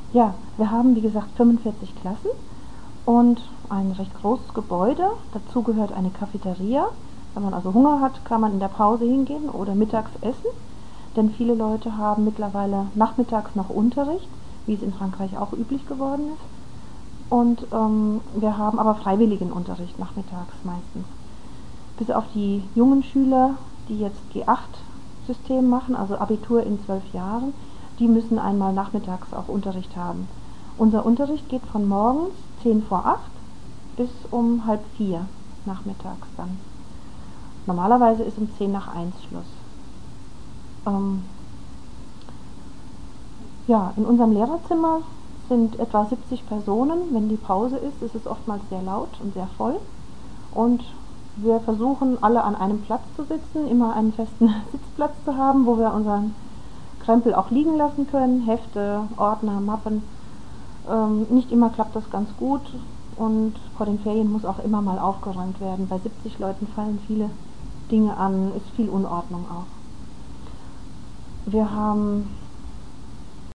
Ja, wir haben wie gesagt 45 Klassen und ein recht großes Gebäude. Dazu gehört eine Cafeteria. Wenn man also Hunger hat, kann man in der Pause hingehen oder mittags essen, denn viele Leute haben mittlerweile nachmittags noch Unterricht, wie es in Frankreich auch üblich geworden ist. Und wir haben aber freiwilligen Unterricht nachmittags meistens. Bis auf die jungen Schüler, die jetzt G8-System machen, also Abitur in 12 Jahren, die müssen einmal nachmittags auch Unterricht haben. Unser Unterricht geht von morgens 10 vor 8 bis um halb 4 nachmittags dann. Normalerweise ist um 10 nach 1 Schluss. Ähm, ja, in unserem Lehrerzimmer sind etwa 70 Personen. Wenn die Pause ist es oftmals sehr laut und sehr voll. Und wir versuchen alle an einem Platz zu sitzen, immer einen festen Sitzplatz zu haben, wo wir unseren Krempel auch liegen lassen können, Hefte, Ordner, Mappen. Nicht immer klappt das ganz gut und vor den Ferien muss auch immer mal aufgeräumt werden. Bei 70 Leuten fallen viele Dinge an, ist viel Unordnung auch. Wir haben